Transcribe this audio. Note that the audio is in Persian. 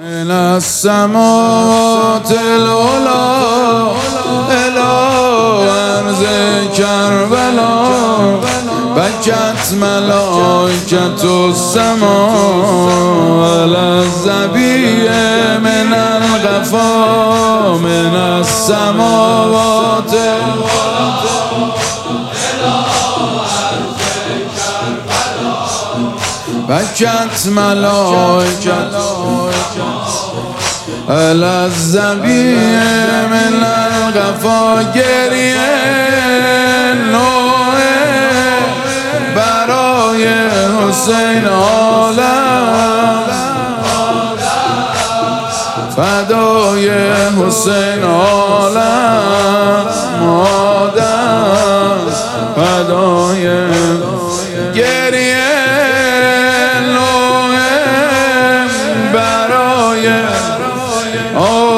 من السماوات العلا الى ارض کربلا بکت ملائکة السماء على الذبیح من القفا من السماوات بکت ملائکة على الذبیح من القفا گریه نوح برای حسین عالم فدای حسین عالم مادر فدای گریه نوح برای